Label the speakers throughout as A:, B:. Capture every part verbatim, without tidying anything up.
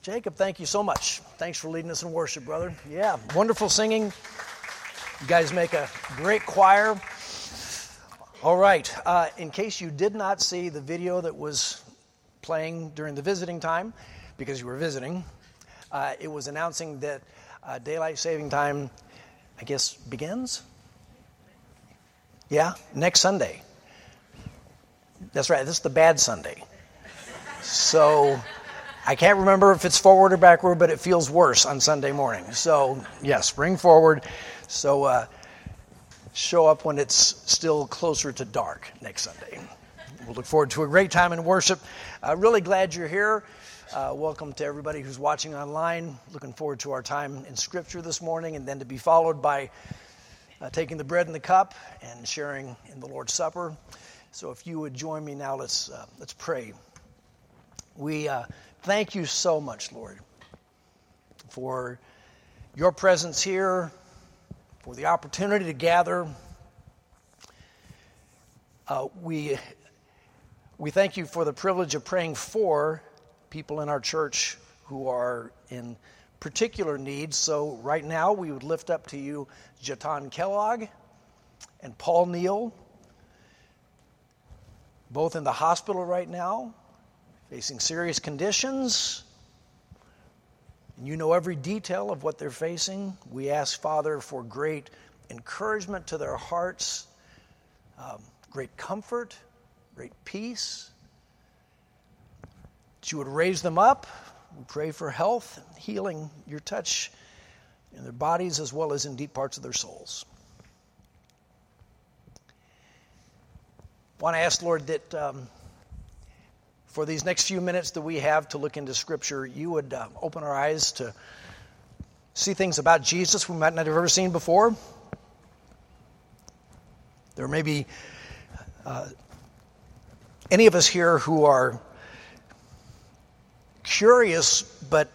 A: Jacob, thank you so much. Thanks for leading us in worship, brother. Yeah, wonderful singing. You guys make a great choir. All right, uh, in case you did not see the video that was playing during the visiting time, because you were visiting, uh, it was announcing that uh, daylight saving time, I guess, begins? Yeah, next Sunday. That's right, this is the bad Sunday. So I can't remember if it's forward or backward, but it feels worse on Sunday morning. So, yes, bring forward. So uh, show up when it's still closer to dark next Sunday. We'll look forward to a great time in worship. Uh, really glad you're here. Uh, welcome to everybody who's watching online. Looking forward to our time in Scripture this morning, and then to be followed by uh, taking the bread and the cup and sharing in the Lord's Supper. So if you would join me now, let's uh, let's pray. We uh, thank you so much, Lord, for your presence here, for the opportunity to gather. Uh, we we thank you for the privilege of praying for people in our church who are in particular needs. So right now we would lift up to you Jatan Kellogg and Paul Neal, both in the hospital right now, facing serious conditions. You know every detail of what they're facing. We ask, Father, for great encouragement to their hearts, um, great comfort, great peace. That you would raise them up. We pray for health and healing, your touch in their bodies as well as in deep parts of their souls. I want to ask, Lord, that um, for these next few minutes that we have to look into Scripture, you would uh, open our eyes to see things about Jesus we might not have ever seen before. There may be uh, any of us here who are curious, but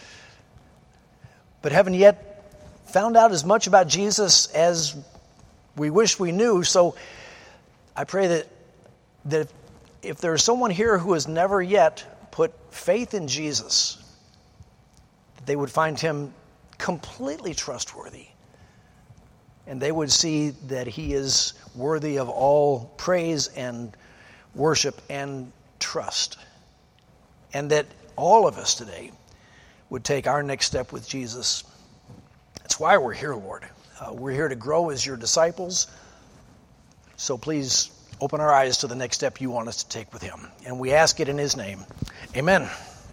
A: but haven't yet found out as much about Jesus as we wish we knew. So I pray that that if, if there's someone here who has never yet put faith in Jesus, that they would find him completely trustworthy, and they would see that he is worthy of all praise and worship and trust, and that all of us today would take our next step with Jesus. That's why we're here, Lord. Uh, we're here to grow as your disciples. So please open our eyes to the next step you want us to take with him. And we ask it in his name. Amen.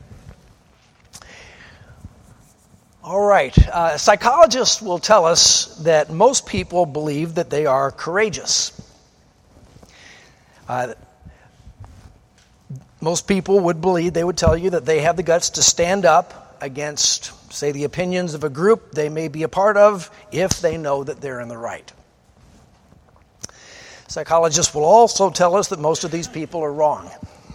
A: All right. Uh, psychologists will tell us that most people believe that they are courageous. Uh, most people would believe, they would tell you that they have the guts to stand up against, say, the opinions of a group they may be a part of if they know that they're in the right. Psychologists will also tell us that most of these people are wrong.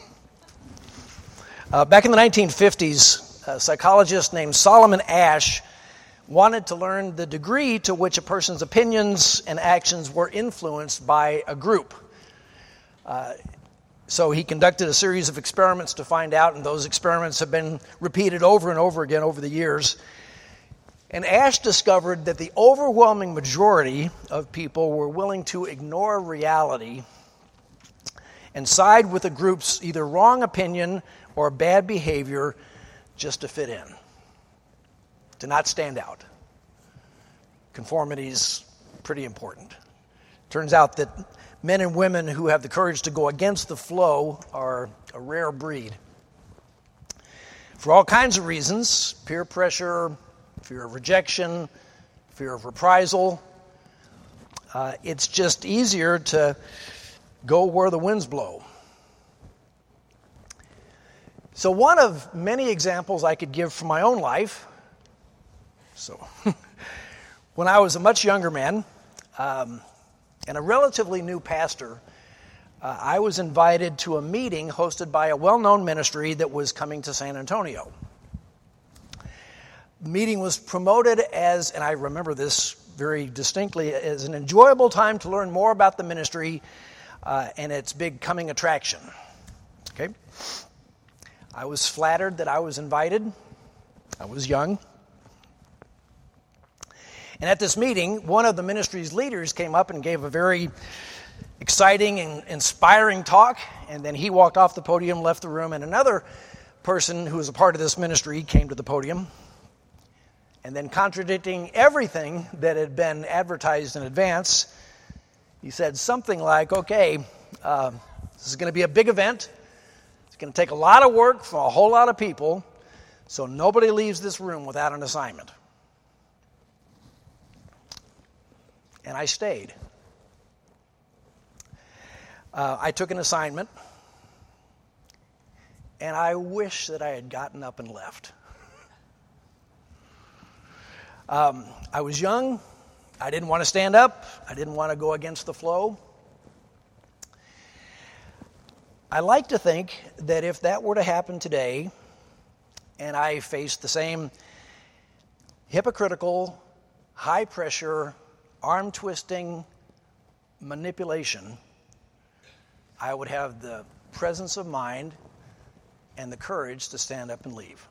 A: Uh, back in the nineteen fifties, a psychologist named Solomon Asch wanted to learn the degree to which a person's opinions and actions were influenced by a group. Uh, so he conducted a series of experiments to find out, and those experiments have been repeated over and over again over the years. And Asch discovered that the overwhelming majority of people were willing to ignore reality and side with the group's either wrong opinion or bad behavior just to fit in, to not stand out. Conformity is pretty important. Turns out that men and women who have the courage to go against the flow are a rare breed. For all kinds of reasons, peer pressure, fear of rejection, fear of reprisal. Uh, it's just easier to go where the winds blow. So one of many examples I could give from my own life. So when I was a much younger man um, and a relatively new pastor, uh, I was invited to a meeting hosted by a well-known ministry that was coming to San Antonio. The meeting was promoted as, and I remember this very distinctly, as an enjoyable time to learn more about the ministry uh, and its big coming attraction. Okay, I was flattered that I was invited. I was young. And at this meeting, one of the ministry's leaders came up and gave a very exciting and inspiring talk, and then he walked off the podium, left the room, and another person who was a part of this ministry came to the podium, and then contradicting everything that had been advertised in advance, he said something like, okay, uh, this is going to be a big event. It's going to take a lot of work from a whole lot of people, so nobody leaves this room without an assignment. And I stayed. Uh, I took an assignment, and I wish that I had gotten up and left. um, I was young. I didn't want to stand up. I didn't want to go against the flow. I like to think that if that were to happen today, and I faced the same hypocritical, high-pressure, arm-twisting manipulation, I would have the presence of mind and the courage to stand up and leave.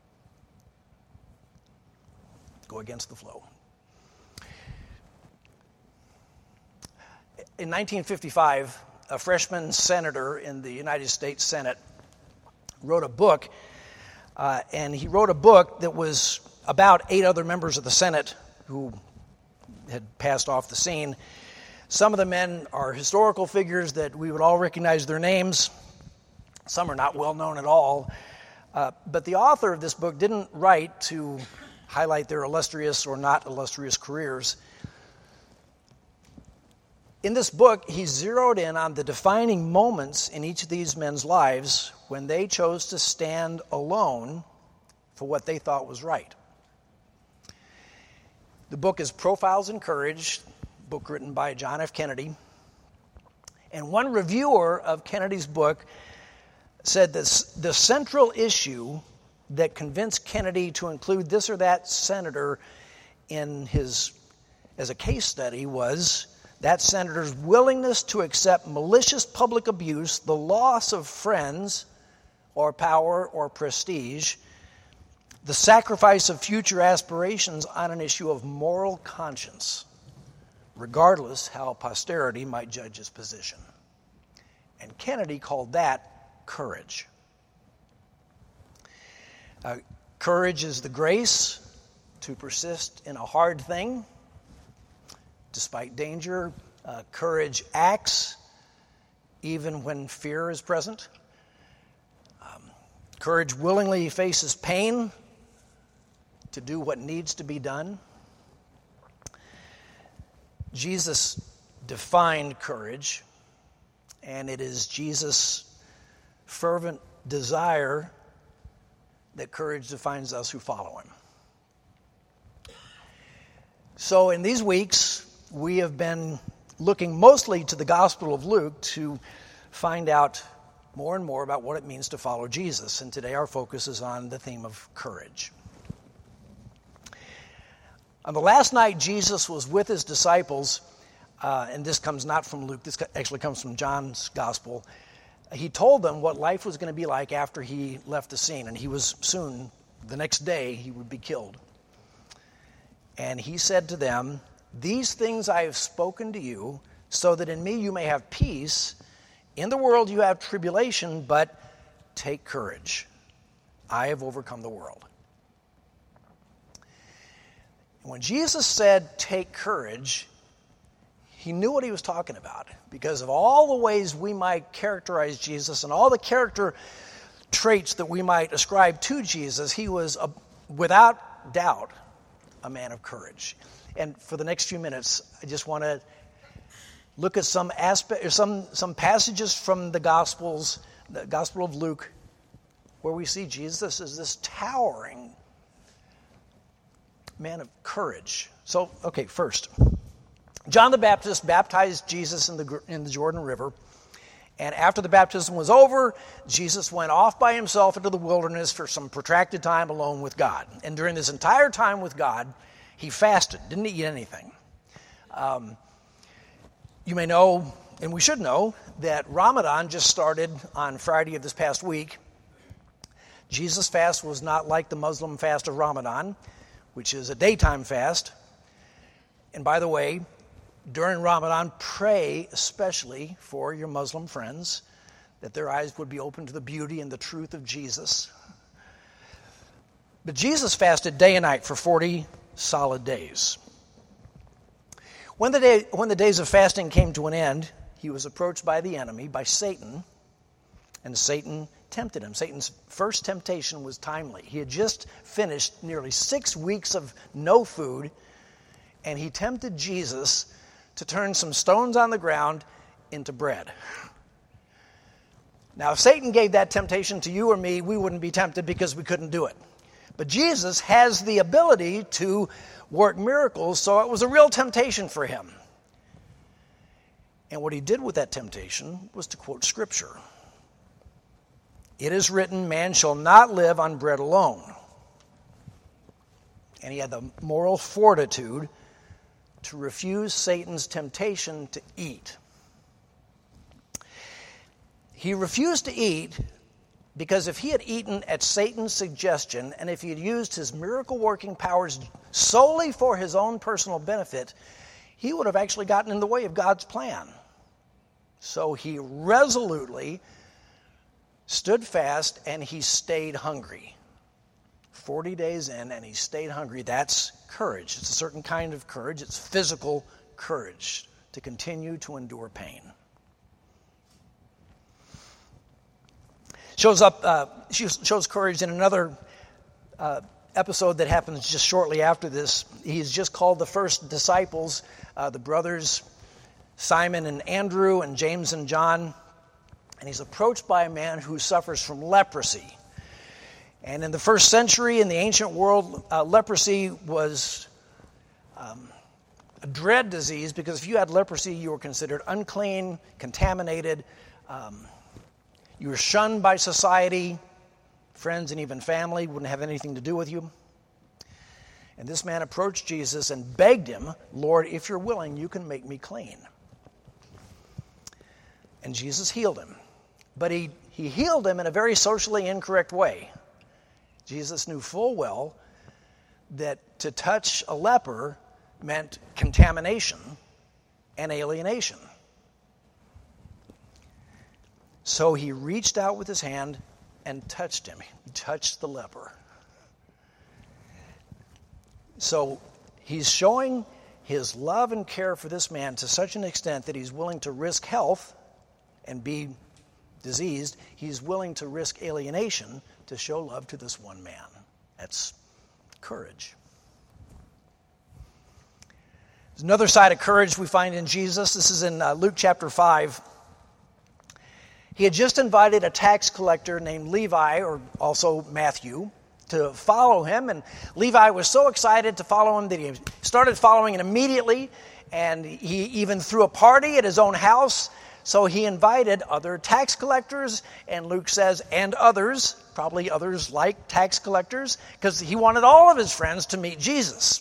A: Go against the flow. In nineteen fifty-five, a freshman senator in the United States Senate wrote a book, uh, and he wrote a book that was about eight other members of the Senate who had passed off the scene. Some of the men are historical figures that we would all recognize their names. Some are not well known at all. Uh, but the author of this book didn't write to highlight their illustrious or not illustrious careers. In this book, he zeroed in on the defining moments in each of these men's lives when they chose to stand alone for what they thought was right. The book is Profiles in Courage, a book written by John F. Kennedy. And one reviewer of Kennedy's book said this, the central issue that convinced Kennedy to include this or that senator in his as a case study was that senator's willingness to accept malicious public abuse, the loss of friends or power or prestige, the sacrifice of future aspirations on an issue of moral conscience, regardless how posterity might judge his position. And Kennedy called that courage. Uh, courage is the grace to persist in a hard thing, despite danger. Uh, courage acts even when fear is present. Um, courage willingly faces pain to do what needs to be done. Jesus defined courage, and it is Jesus' fervent desire that courage defines us who follow him. So in these weeks, we have been looking mostly to the Gospel of Luke to find out more and more about what it means to follow Jesus. And today our focus is on the theme of courage. On the last night Jesus was with his disciples, uh, and this comes not from Luke, this actually comes from John's Gospel. He told them what life was going to be like after he left the scene, and he was soon, the next day, he would be killed. And he said to them, "These things I have spoken to you, so that in me you may have peace. In the world you have tribulation, but take courage. I have overcome the world." When Jesus said, "take courage," he knew what he was talking about, because of all the ways we might characterize Jesus and all the character traits that we might ascribe to Jesus, he was, a, without doubt, a man of courage. And for the next few minutes, I just want to look at some aspect, or some some passages from the Gospels, the Gospel of Luke, where we see Jesus as this towering man of courage. So, okay, first, John the Baptist baptized Jesus in the in the Jordan River, and after the baptism was over, Jesus went off by himself into the wilderness for some protracted time alone with God. And during this entire time with God, he fasted, didn't eat anything. Um, you may know, and we should know, that Ramadan just started on Friday of this past week. Jesus' fast was not like the Muslim fast of Ramadan, which is a daytime fast. And by the way, during Ramadan, pray especially for your Muslim friends that their eyes would be open to the beauty and the truth of Jesus. But Jesus fasted day and night for forty solid days. When the day, when the days of fasting came to an end, he was approached by the enemy, by Satan, and Satan tempted him. Satan's first temptation was timely. He had just finished nearly six weeks of no food, and he tempted Jesus to turn some stones on the ground into bread. Now, if Satan gave that temptation to you or me, we wouldn't be tempted because we couldn't do it. But Jesus has the ability to work miracles, so it was a real temptation for him. And what he did with that temptation was to quote Scripture. It is written, man shall not live on bread alone. And he had the moral fortitude to refuse Satan's temptation to eat. He refused to eat because if he had eaten at Satan's suggestion, and if he had used his miracle-working powers solely for his own personal benefit, he would have actually gotten in the way of God's plan. So he resolutely stood fast and he stayed hungry. forty days in and he stayed hungry. That's courage. It's a certain kind of courage. It's physical courage to continue to endure pain. Shows up, uh, shows courage in another uh, episode that happens just shortly after this. He's just called the first disciples, uh, the brothers Simon and Andrew and James and John, and he's approached by a man who suffers from leprosy. And in the first century, in the ancient world, uh, leprosy was um, a dread disease because if you had leprosy, you were considered unclean, contaminated. Um, you were shunned by society. Friends and even family wouldn't have anything to do with you. And this man approached Jesus and begged him, Lord, if you're willing, you can make me clean. And Jesus healed him. But he, he healed him in a very socially incorrect way. Jesus knew full well that to touch a leper meant contamination and alienation. So he reached out with his hand and touched him. He touched the leper. So he's showing his love and care for this man to such an extent that he's willing to risk health and be diseased. He's willing to risk alienation to show love to this one man. That's courage. There's another side of courage we find in Jesus. This is in uh, Luke chapter five. He had just invited a tax collector named Levi, or also Matthew, to follow him. And Levi was so excited to follow him that he started following him immediately. And he even threw a party at his own house. So he invited other tax collectors, and Luke says, and others, probably others like tax collectors, because he wanted all of his friends to meet Jesus.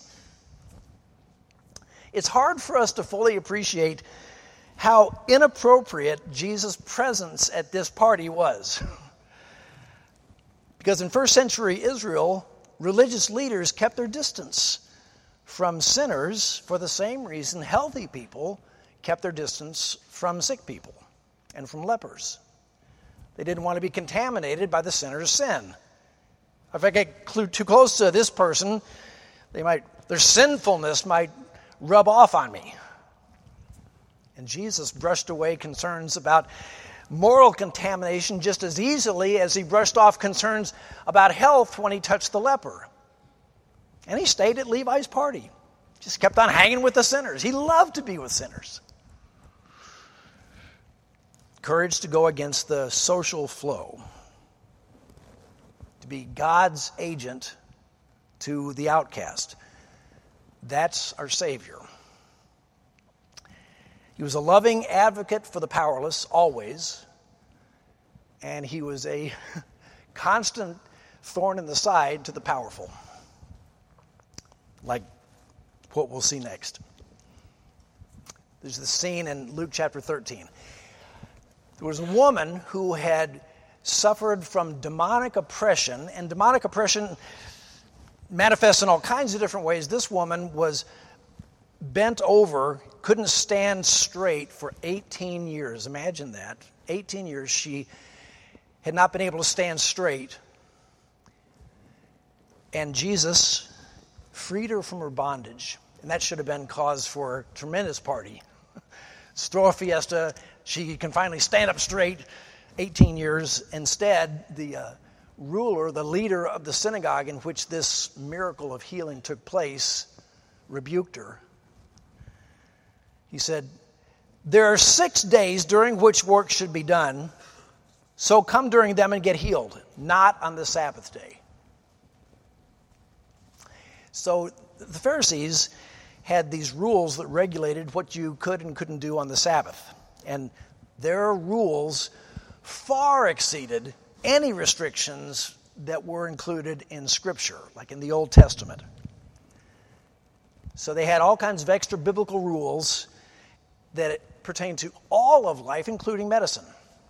A: It's hard for us to fully appreciate how inappropriate Jesus' presence at this party was. Because in first century Israel, religious leaders kept their distance from sinners for the same reason healthy people kept their distance from sick people and from lepers. They didn't want to be contaminated by the sinner's sin. If I get too close to this person, they might, their sinfulness might rub off on me. And Jesus brushed away concerns about moral contamination just as easily as he brushed off concerns about health when he touched the leper. And he stayed at Levi's party. Just kept on hanging with the sinners. He loved to be with sinners. Courage to go against the social flow. To be God's agent to the outcast. That's our Savior. He was a loving advocate for the powerless, always. And he was a constant thorn in the side to the powerful. Like what we'll see next. There's the scene in Luke chapter thirteen. There was a woman who had suffered from demonic oppression, and demonic oppression manifests in all kinds of different ways. This woman was bent over, couldn't stand straight for eighteen years. Imagine that. eighteen years she had not been able to stand straight. And Jesus freed her from her bondage. And that should have been cause for a tremendous party. Let's throw a fiesta. She can finally stand up straight. eighteen years. Instead, the uh, ruler, the leader of the synagogue in which this miracle of healing took place, rebuked her. He said, "There are six days during which work should be done, so come during them and get healed, not on the Sabbath day." So the Pharisees had these rules that regulated what you could and couldn't do on the Sabbath. And their rules far exceeded any restrictions that were included in Scripture, like in the Old Testament. So they had all kinds of extra biblical rules that pertain to all of life, including medicine.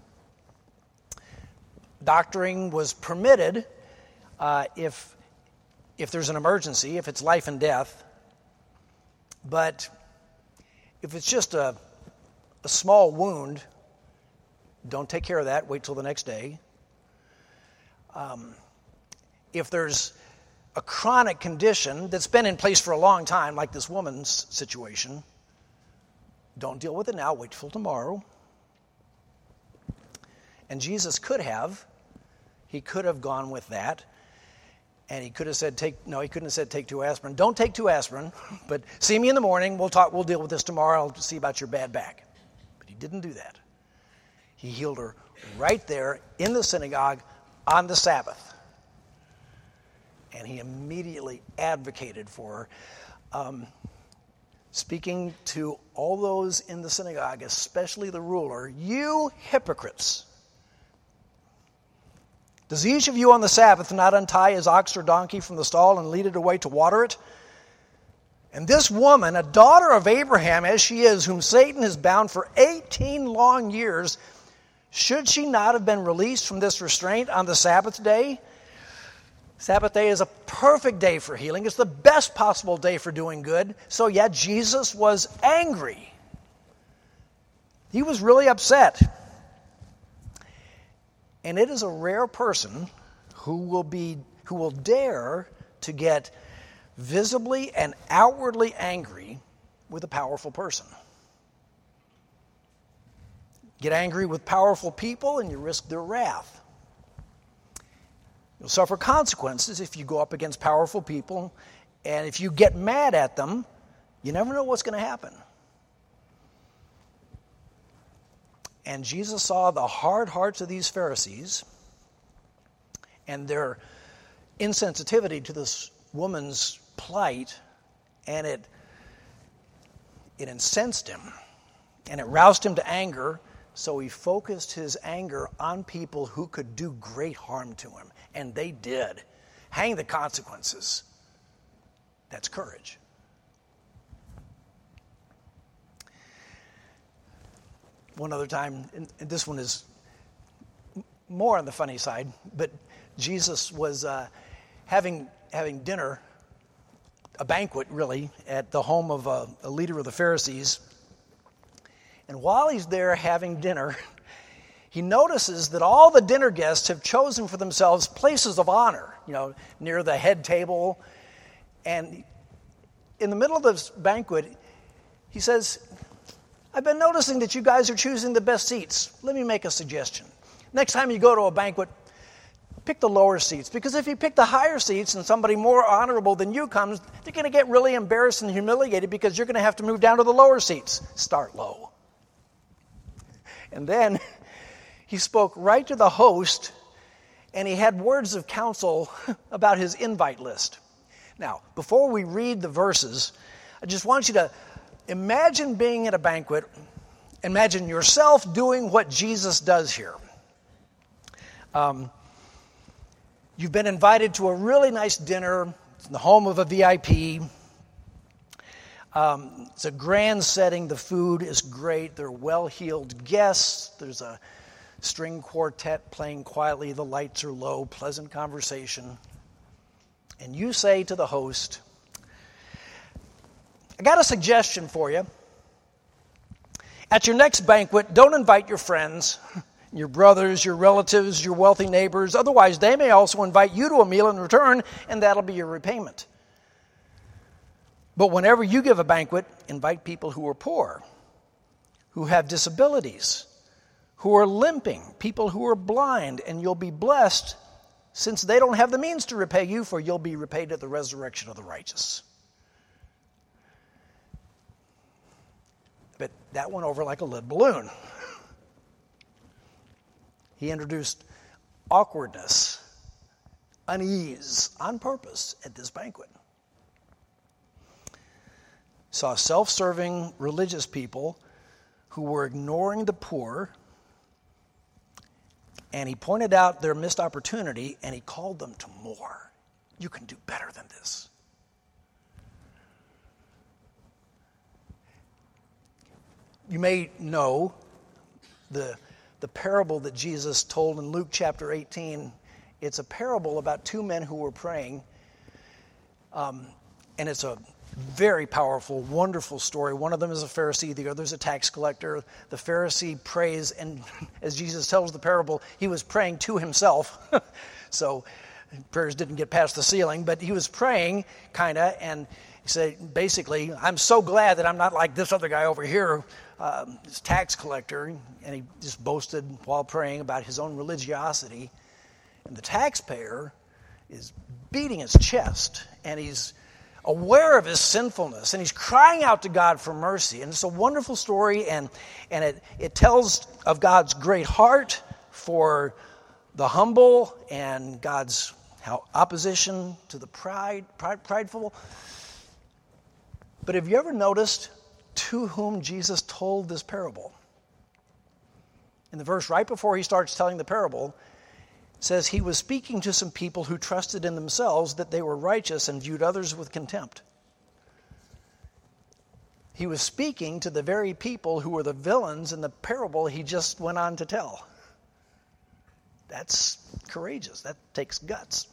A: Doctoring was permitted uh, if, if there's an emergency, if it's life and death. But if it's just a, a small wound, don't take care of that. Wait till the next day. Um, if there's a chronic condition that's been in place for a long time, like this woman's situation, don't deal with it now. Wait till tomorrow. And Jesus could have. He could have gone with that. And he could have said, take, no, he couldn't have said, take two aspirin. Don't take two aspirin, but see me in the morning. We'll talk, we'll deal with this tomorrow. I'll see about your bad back. But he didn't do that. He healed her right there in the synagogue on the Sabbath. And he immediately advocated for her, um, speaking to all those in the synagogue, especially the ruler, "You hypocrites! Does each of you on the Sabbath not untie his ox or donkey from the stall and lead it away to water it? And this woman, a daughter of Abraham as she is, whom Satan has bound for eighteen long years, should she not have been released from this restraint on the Sabbath day?" Sabbath day is a perfect day for healing. It's the best possible day for doing good. So yeah, Jesus was angry. He was really upset. And it is a rare person who will be who will dare to get visibly and outwardly angry with a powerful person. Get angry with powerful people and you risk their wrath. You'll suffer consequences if you go up against powerful people, and if you get mad at them, you never know what's going to happen. And Jesus saw the hard hearts of these Pharisees and their insensitivity to this woman's plight, and it, it incensed him, and it roused him to anger, so he focused his anger on people who could do great harm to him. And they did. Hang the consequences. That's courage. One other time, and this one is more on the funny side, but Jesus was uh, having having dinner, a banquet really, at the home of a, a leader of the Pharisees. And while he's there having dinner, he notices that all the dinner guests have chosen for themselves places of honor, you know, near the head table. And in the middle of this banquet, he says, "I've been noticing that you guys are choosing the best seats. Let me make a suggestion. Next time you go to a banquet, pick the lower seats. Because if you pick the higher seats and somebody more honorable than you comes, they're going to get really embarrassed and humiliated because you're going to have to move down to the lower seats. Start low." And then he spoke right to the host, and he had words of counsel about his invite list. Now, before we read the verses, I just want you to imagine being at a banquet. Imagine yourself doing what Jesus does here. Um, you've been invited to a really nice dinner in the home of a V I P. Um, it's a grand setting. The food is great. They're well-heeled guests. There's a string quartet playing quietly, the lights are low, pleasant conversation. And you say to the host, I got a suggestion for you. At your next banquet, don't invite your friends, your brothers, your relatives, your wealthy neighbors. Otherwise, they may also invite you to a meal in return, and that'll be your repayment. But whenever you give a banquet, invite people who are poor, who have disabilities, who are limping, people who are blind, and you'll be blessed since they don't have the means to repay you, for you'll be repaid at the resurrection of the righteous. But that went over like a lead balloon. He introduced awkwardness, unease on purpose at this banquet. Saw self-serving religious people who were ignoring the poor, and he pointed out their missed opportunity, and he called them to more. You can do better than this. You may know the, the parable that Jesus told in Luke chapter eighteen. It's a parable about two men who were praying, um, and it's a very powerful, wonderful story. One of them is a Pharisee, the other is a tax collector. The Pharisee prays, and as Jesus tells the parable, he was praying to himself. So prayers didn't get past the ceiling, but he was praying, kind of, and he said, basically, I'm so glad that I'm not like this other guy over here, um, this tax collector. And he just boasted while praying about his own religiosity. And the taxpayer is beating his chest, and he's aware of his sinfulness, and he's crying out to God for mercy. And it's a wonderful story, and, and it, it tells of God's great heart for the humble and God's how opposition to the pride, pride, prideful. But have you ever noticed to whom Jesus told this parable? In the verse right before he starts telling the parable, it says he was speaking to some people who trusted in themselves that they were righteous and viewed others with contempt. He was speaking to the very people who were the villains in the parable he just went on to tell. That's courageous. That takes guts.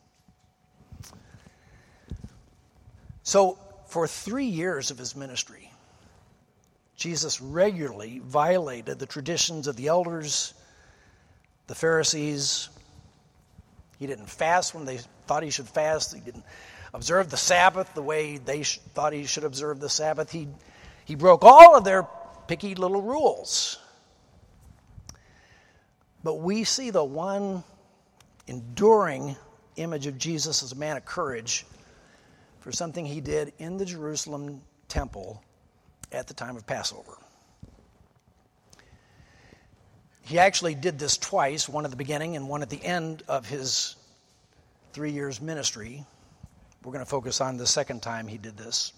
A: So, for three years of his ministry, Jesus regularly violated the traditions of the elders, the Pharisees. He didn't fast when they thought he should fast. He didn't observe the Sabbath the way they sh- thought he should observe the Sabbath. He, he broke all of their picky little rules. But we see the one enduring image of Jesus as a man of courage for something he did in the Jerusalem temple at the time of Passover. He actually did this twice, one at the beginning and one at the end of his three years ministry. We're going to focus on the second time he did this.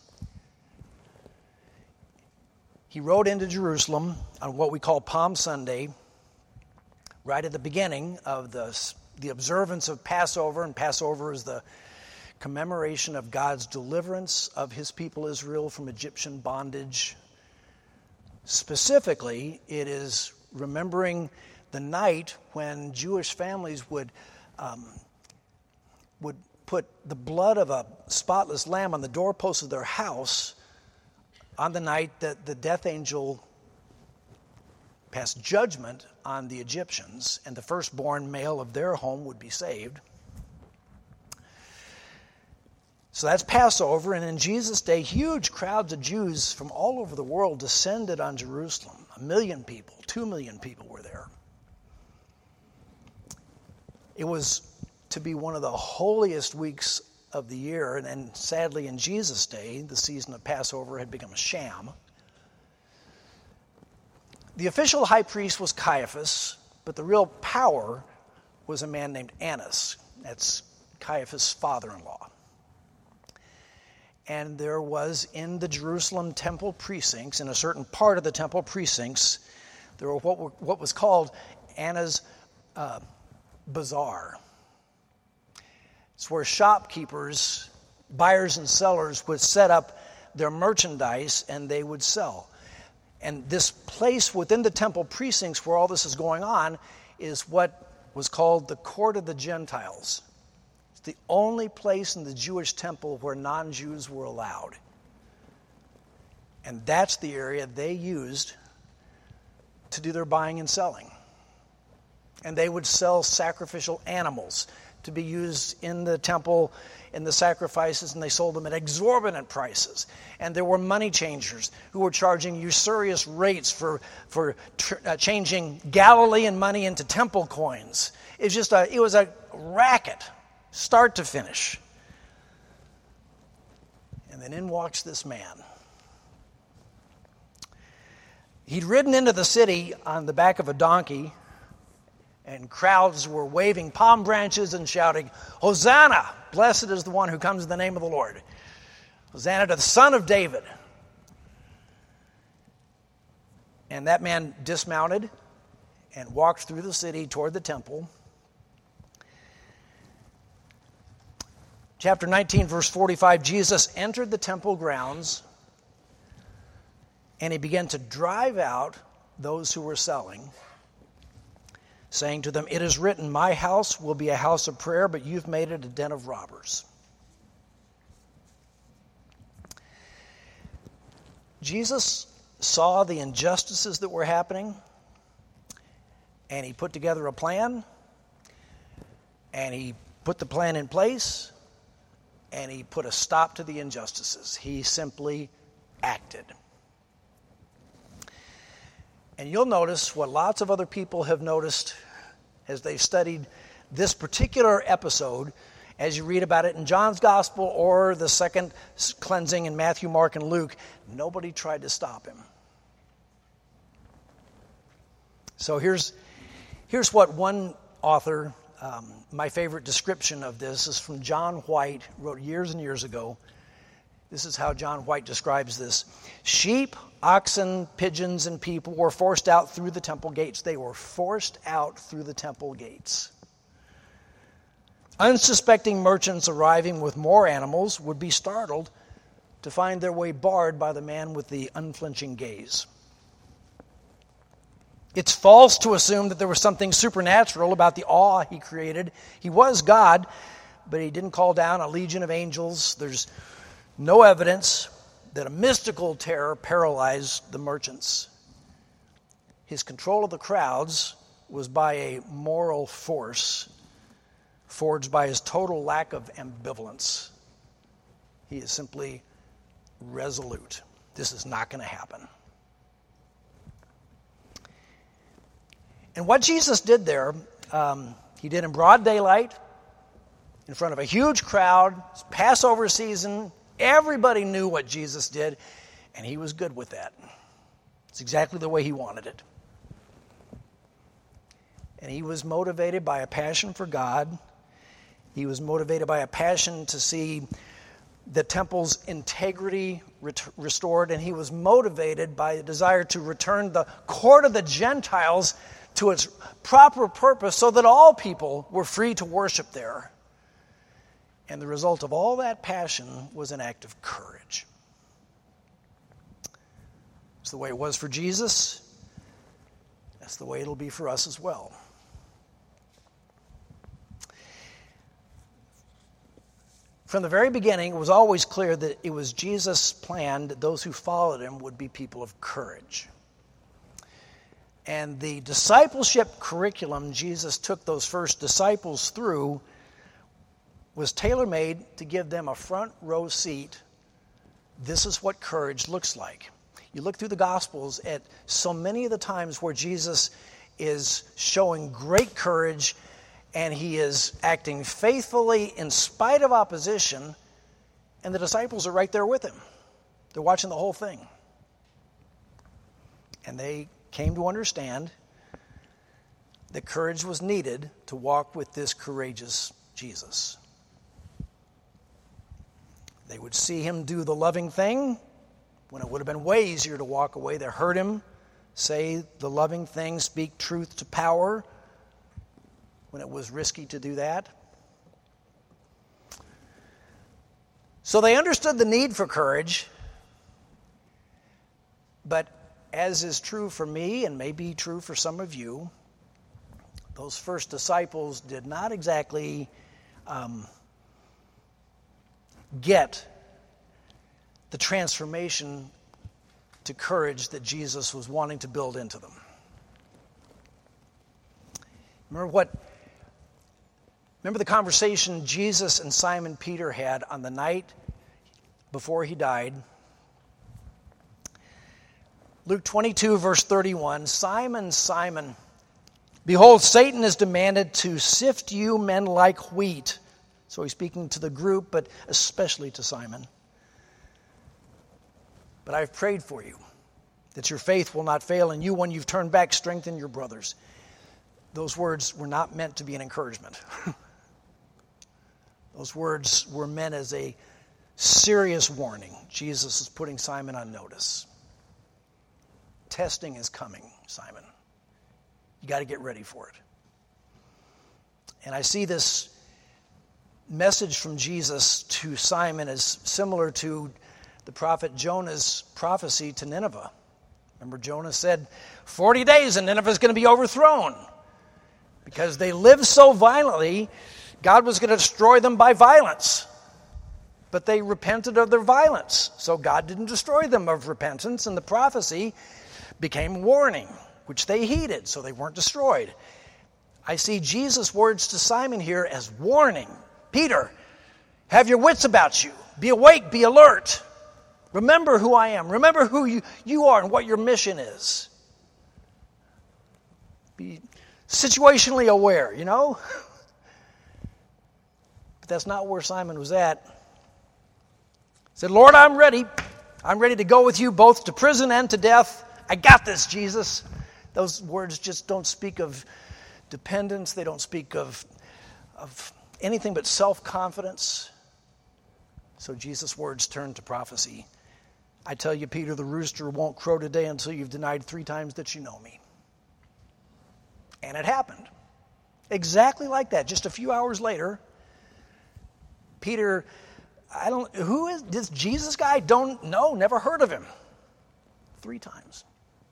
A: He rode into Jerusalem on what we call Palm Sunday, right at the beginning of the, the observance of Passover, and Passover is the commemoration of God's deliverance of his people Israel from Egyptian bondage. Specifically, it is remembering the night when Jewish families would um, would put the blood of a spotless lamb on the doorposts of their house on the night that the death angel passed judgment on the Egyptians, and the firstborn male of their home would be saved. So that's Passover, and in Jesus' day, huge crowds of Jews from all over the world descended on Jerusalem. A million people, two million people were there. It was to be one of the holiest weeks of the year, and, and sadly in Jesus' day, the season of Passover had become a sham. The official high priest was Caiaphas, but the real power was a man named Annas. That's Caiaphas' father-in-law. And there was in the Jerusalem temple precincts, in a certain part of the temple precincts, there were what, were, what was called Annas' uh, bazaar. It's where shopkeepers, buyers and sellers would set up their merchandise and they would sell. And this place within the temple precincts where all this is going on is what was called the Court of the Gentiles. It's the only place in the Jewish temple where non-Jews were allowed. And that's the area they used to do their buying and selling. And they would sell sacrificial animals to be used in the temple, in the sacrifices, and they sold them at exorbitant prices. And there were money changers who were charging usurious rates for, for tr- uh, changing Galilean money into temple coins. It was just a, it was a racket, start to finish. And then in walks this man. He'd ridden into the city on the back of a donkey, and crowds were waving palm branches and shouting, "Hosanna! Blessed is the one who comes in the name of the Lord. Hosanna to the Son of David." And that man dismounted and walked through the city toward the temple. Chapter nineteen, verse forty-five, Jesus entered the temple grounds, and he began to drive out those who were selling, saying to them, "It is written, my house will be a house of prayer, but you've made it a den of robbers." Jesus saw the injustices that were happening, and he put together a plan, and he put the plan in place, and he put a stop to the injustices. He simply acted. And you'll notice what lots of other people have noticed as they've studied this particular episode, as you read about it in John's Gospel or the second cleansing in Matthew, Mark, and Luke. Nobody tried to stop him. So here's, here's what one author, um, my favorite description of this is from John White, wrote years and years ago. This is how John White describes this. Sheep, oxen, pigeons, and people were forced out through the temple gates. They were forced out through the temple gates. Unsuspecting merchants arriving with more animals would be startled to find their way barred by the man with the unflinching gaze. It's false to assume that there was something supernatural about the awe he created. He was God, but he didn't call down a legion of angels. There's no evidence that a mystical terror paralyzed the merchants. His control of the crowds was by a moral force forged by his total lack of ambivalence. He is simply resolute. This is not going to happen. And what Jesus did there, um, he did in broad daylight, in front of a huge crowd. It's Passover season. Everybody knew what Jesus did, and he was good with that. It's exactly the way he wanted it. And he was motivated by a passion for God. He was motivated by a passion to see the temple's integrity ret- restored, and he was motivated by a desire to return the court of the Gentiles to its proper purpose so that all people were free to worship there. And the result of all that passion was an act of courage. It's the way it was for Jesus. That's the way it'll be for us as well. From the very beginning, it was always clear that it was Jesus' plan that those who followed him would be people of courage. And the discipleship curriculum Jesus took those first disciples through was tailor-made to give them a front row seat. This is what courage looks like. You look through the Gospels at so many of the times where Jesus is showing great courage and he is acting faithfully in spite of opposition, and the disciples are right there with him. They're watching the whole thing. And they came to understand that courage was needed to walk with this courageous Jesus. They would see him do the loving thing when it would have been way easier to walk away. They heard him say the loving thing, speak truth to power, when it was risky to do that. So they understood the need for courage, but as is true for me and may be true for some of you, those first disciples did not exactly um, get the transformation to courage that Jesus was wanting to build into them. Remember what? Remember the conversation Jesus and Simon Peter had on the night before he died? Luke twenty-two, verse thirty-one, Simon, Simon, behold, Satan has demanded to sift you men like wheat. So he's speaking to the group, but especially to Simon. But I've prayed for you, that your faith will not fail, and you, when you've turned back, strengthen your brothers. Those words were not meant to be an encouragement. Those words were meant as a serious warning. Jesus is putting Simon on notice. Testing is coming, Simon. You got to get ready for it. And I see this message from Jesus to Simon as similar to the prophet Jonah's prophecy to Nineveh. Remember, Jonah said, forty days and Nineveh is going to be overthrown. Because they lived so violently, God was going to destroy them by violence. But they repented of their violence. So God didn't destroy them of repentance, and the prophecy became warning, which they heeded, so they weren't destroyed. I see Jesus' words to Simon here as warning. Peter, have your wits about you. Be awake, be alert. Remember who I am. Remember who you, you are and what your mission is. Be situationally aware, you know? But that's not where Simon was at. He said, Lord, I'm ready. I'm ready to go with you both to prison and to death. I got this, Jesus. Those words just don't speak of dependence. They don't speak of, of anything but self-confidence. So Jesus' words turn to prophecy. I tell you, Peter, the rooster won't crow today until you've denied three times that you know me. And it happened. Exactly like that. Just a few hours later, Peter, I don't, who is this Jesus guy? Don't know, never heard of him. Three times.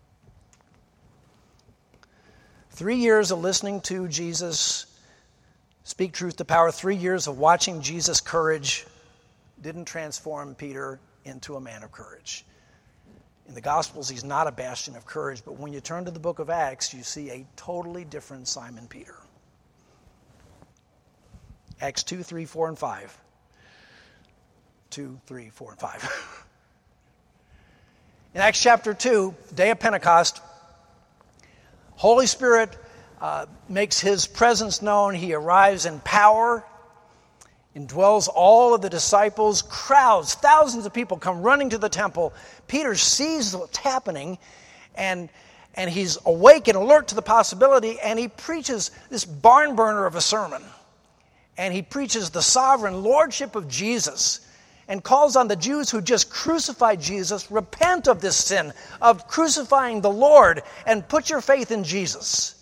A: Three years of listening to Jesus speak truth to power, three years of watching Jesus' courage didn't transform Peter into a man of courage. In the Gospels, he's not a bastion of courage, but when you turn to the book of Acts, you see a totally different Simon Peter. Acts two, three, four, and five. two, three, four, and five. In Acts chapter two, day of Pentecost, Holy Spirit uh, makes his presence known. He arrives in power, indwells all of the disciples. Crowds, thousands of people come running to the temple. Peter sees what's happening, and, and he's awake and alert to the possibility, and he preaches this barn burner of a sermon. And he preaches the sovereign lordship of Jesus and calls on the Jews who just crucified Jesus, repent of this sin of crucifying the Lord and put your faith in Jesus.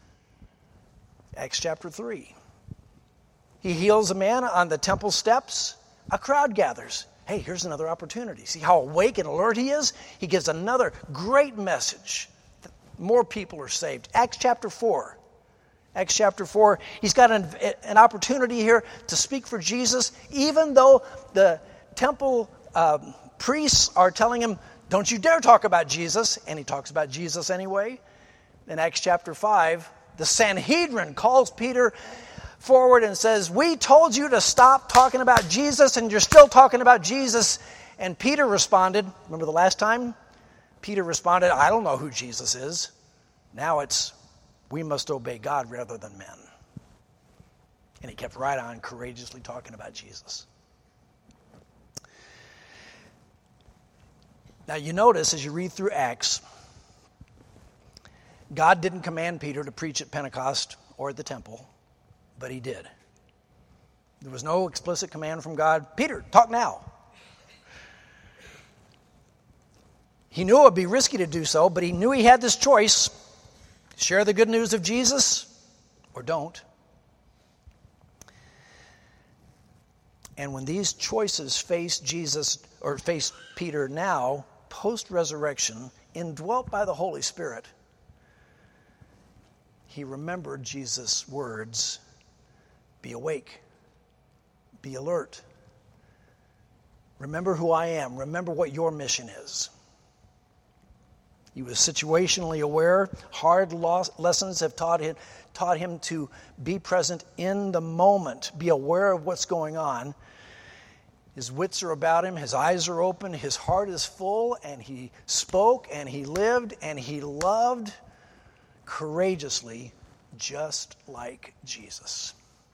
A: Acts chapter three. He heals a man on the temple steps. A crowd gathers. Hey, here's another opportunity. See how awake and alert he is? He gives another great message. More people are saved. Acts chapter four. Acts chapter four. He's got an, an opportunity here to speak for Jesus, even though the temple um, priests are telling him, don't you dare talk about Jesus. And he talks about Jesus anyway. In Acts chapter five, the Sanhedrin calls Peter forward and says, we told you to stop talking about Jesus, and you're still talking about Jesus. And Peter responded, remember the last time? Peter responded, I don't know who Jesus is. Now it's, we must obey God rather than men. And he kept right on courageously talking about Jesus. Now you notice as you read through Acts, God didn't command Peter to preach at Pentecost or at the temple, but he did. There was no explicit command from God, Peter, talk now. He knew it would be risky to do so, but he knew he had this choice. Share the good news of Jesus or don't. And when these choices face Jesus or face Peter now, post-resurrection, indwelt by the Holy Spirit, he remembered Jesus' words, be awake, be alert. Remember who I am. Remember what your mission is. He was situationally aware. Hard lessons have taught him, taught him to be present in the moment, be aware of what's going on. His wits are about him. His eyes are open. His heart is full. And he spoke and he lived and he loved courageously, just like Jesus.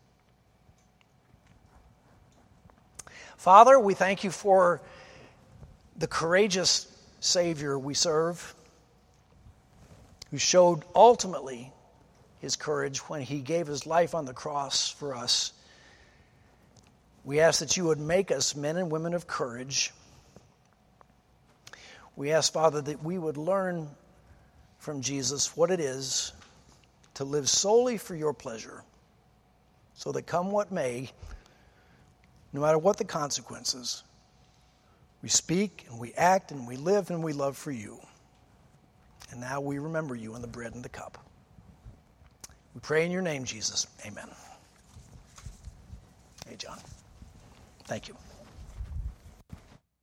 A: Father, we thank you for the courageous Savior we serve, who showed ultimately his courage when he gave his life on the cross for us. We ask that you would make us men and women of courage. We ask, Father, that we would learn from Jesus what it is to live solely for your pleasure, so that come what may, no matter what the consequences, we speak and we act and we live and we love for you. And now we remember you in the bread and the cup. We pray in your name, Jesus. Amen. Hey, John. Thank you.